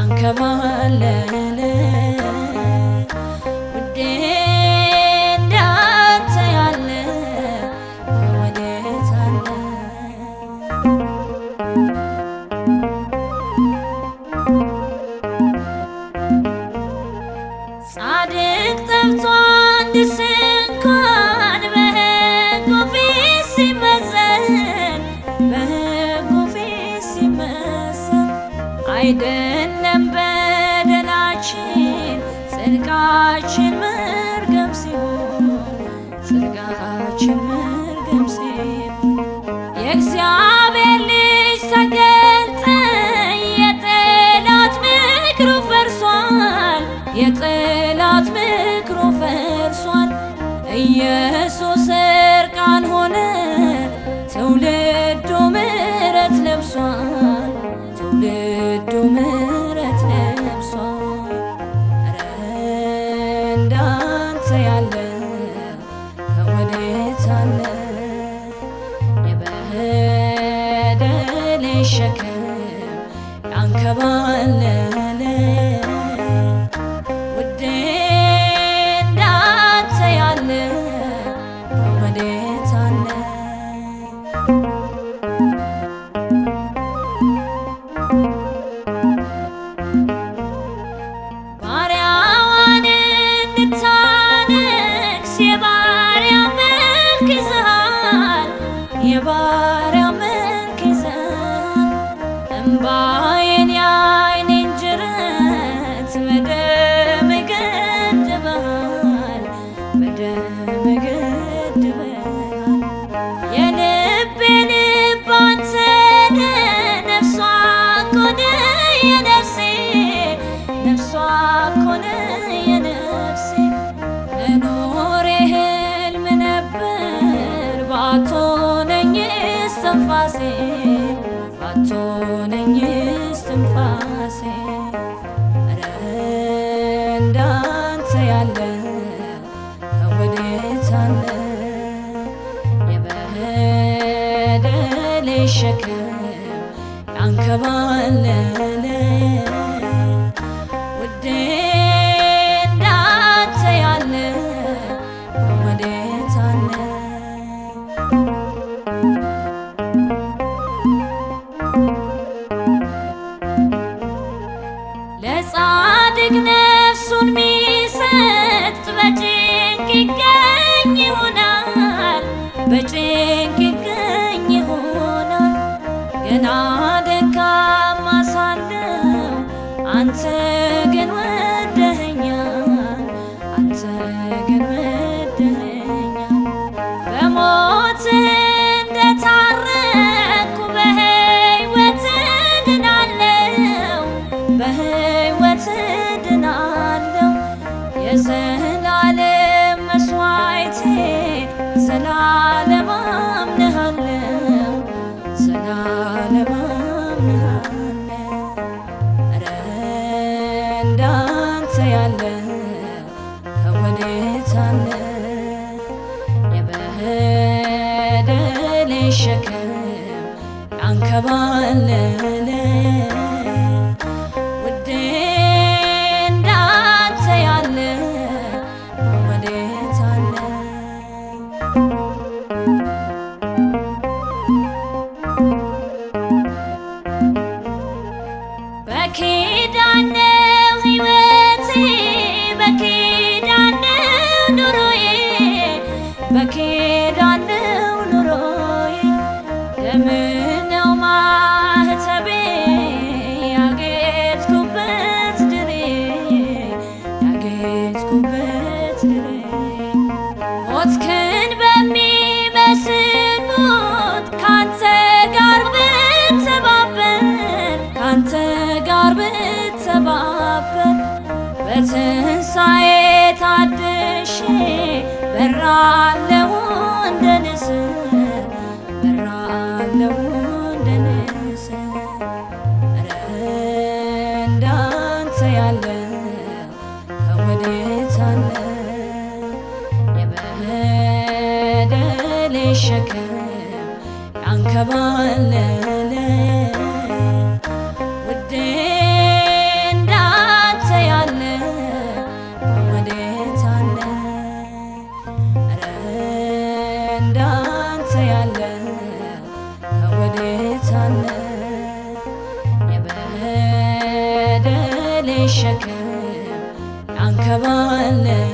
ያንከባለለ ውዴ እንዳንተ ያለ ወዴት አለ? ጻድቅ ጠፍቶ አንድስ እንኳን በሕጉ ፊት ሲመዘን አይደለም በደላችን ጽድቃችን መርገም ሲሆን የእግዚአብሔር ልጅ ተገልጠ የጠላት ምክሩ ፈርሷል ኢየሱስ እርቃን ሆነ ትውልዱ ምሕረት ለብሷል ምሕረት ለብሷል። ኧረ እንዳንተ ያለ ከወዴት አለ? የበደሌ ሸክም ያንከባለለ ውዴ እንዳንተ ያለ ከወዴት አለ? የባሪያ መልክ ይዘሃል እምባዬን የዓይኔን ጅረት በደም ገድበሃል የልቤ ልብ አንተ ነህ ነፍሷ እኮ ነህ የነፍሴ መኖሬ ሕልም ነበር ባትሆነኝስ ትንፋሴ ኧረ እንዳንተ ያለ ከወዴት አለ? የበደሌ ሸክም ያንከባለለ ውዴ እንዳንተ ያለ ከወዴት አለ? ለጻድቅ ነፍሱን ሚሰጥ በጭንቅ ይገኝ ይሆናል ገና ደካማ ሳለሁ አንተ ግን ወደኸኛል በሞት እንደታረኩ በሕይወት ድናለሁ የዘላለም መስዋዕቴ ዘላለም አምንሃለሁ ኧረ እንዳንተ ያለ ከወዴት አለ? የበደሌ ሸክም ያንከባለለ ውዴ እንዳንተ ያለ ከወዴት አለ? በኪዳን ነው ሕይወቴ በኪዳን ነው ኑሮዬ ደም ነው ማኅተቤ ያጌጥኩበት ድሬ ሞትክን በሚመስል ሞት ካንተ ጋር ብተባበር በትንሣኤ ታድሼ በራለሁ እንደ ንስር ኧረ እንዳንተ ያለ ከወዴት አለ? የበደሌ ሸክም ያንከባለለ ውዴ ሸክም ያንከባልላል